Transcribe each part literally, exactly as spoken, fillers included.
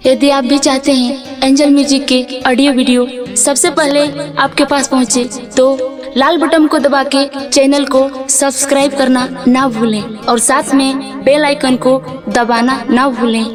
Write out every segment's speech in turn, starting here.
यदि आप भी चाहते हैं एंजल म्यूजिक के ऑडियो वीडियो सबसे पहले आपके पास पहुंचे, तो लाल बटन को दबा के चैनल को सब्सक्राइब करना ना भूलें और साथ में बेल आइकन को दबाना ना भूलें।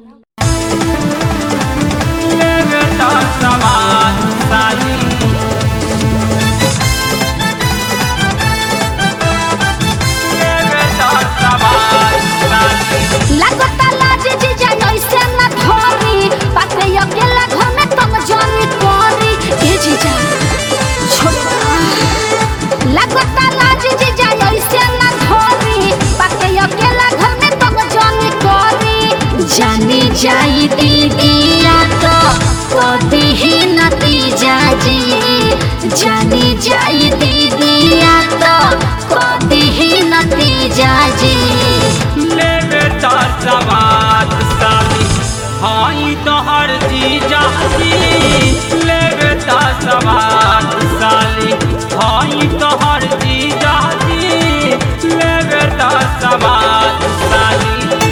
जाई दीदिया तो कभी ही नतीजा जी, जानी जाई दीदिया तो कभी ही नतीजा जी। ले बेटा सवाद साली हाई तो हर जीजा जी, ले बेटा सवाद साली हाई तो हर जीजा जी, ले बेटा सवाद साली।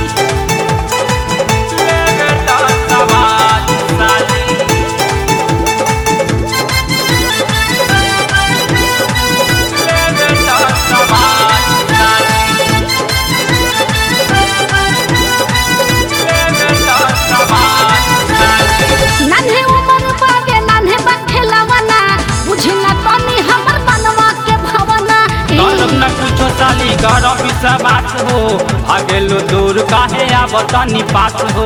साली गरम विश्वास हो, आगेलो दूर काहे आवतनी पास हो।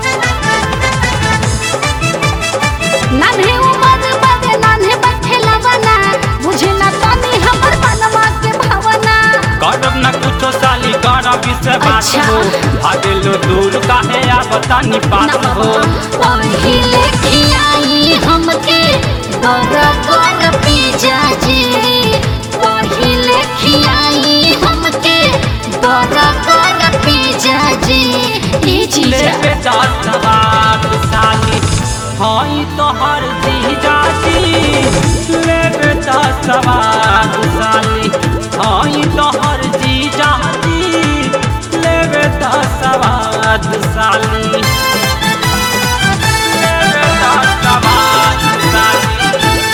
नान्हे उमर बाबे नान्हे बखेला बना, मुझे ना तनी हमर बनवा के भावना। गरम न कुछो साली गरम विश्वास हो, आगेलो दूर काहे आवतनी पास हो। पहिले खियाई हमके गर गर पिज्जा जी, पहिले खियाई हमके गर गर पिज्जा जी। ले बेटा सवाद साली हाई तो हर जीजा जी, ले बेटा सवाद साली हाई तो हर जीजा जी, ले बेटा सवाद साली, ले बेटा सवाद साली।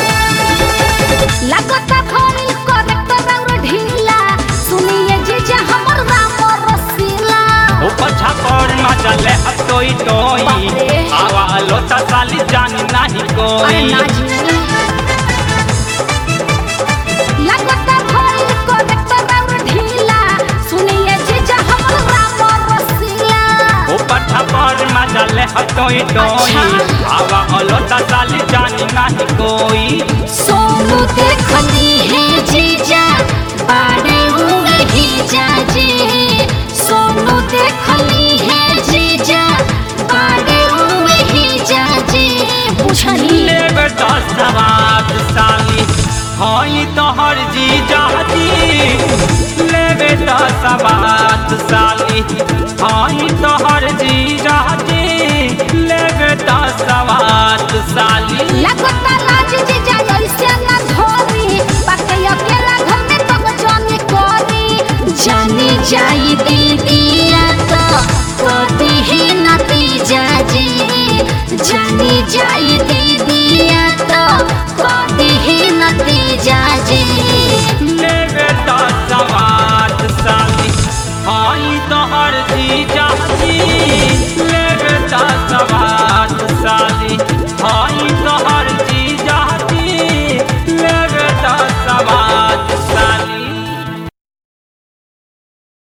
लगता भरी करेक्टर और ढीला, सुनिए जीजा हमर नाम रसीला। ऊपर छापर ना चले हटोई टोई, आवा लोटा साली जानी नहीं कोई। लगता भरी करेक्टर और ढीला, सुनिए जीजा हमर नाम रसीला। ऊपर छापर ना चले हटोई टोई, आवा लोटा साली जानी नहीं कोई। सोनू देखली है जीजा बाड़े हुए जीजा जी, सोनू देखली है जीजा बाड़े हुए जीजा जी। बुझली ले बेटा सवाद साली हाई तो हर जीजा जी, ले बेटा सवाद साली हाई तो हर जीजा जी, ले बेटा सवाद साली। लगता लाज जीजा ऐसे ना धोरी, बाकी अकेला घर में तब जाने कोरी। जानी जाई दीदिया तो कभी ही नतीजा जी, जानी जाई दीदिया तो कभी ही नतीजा जी।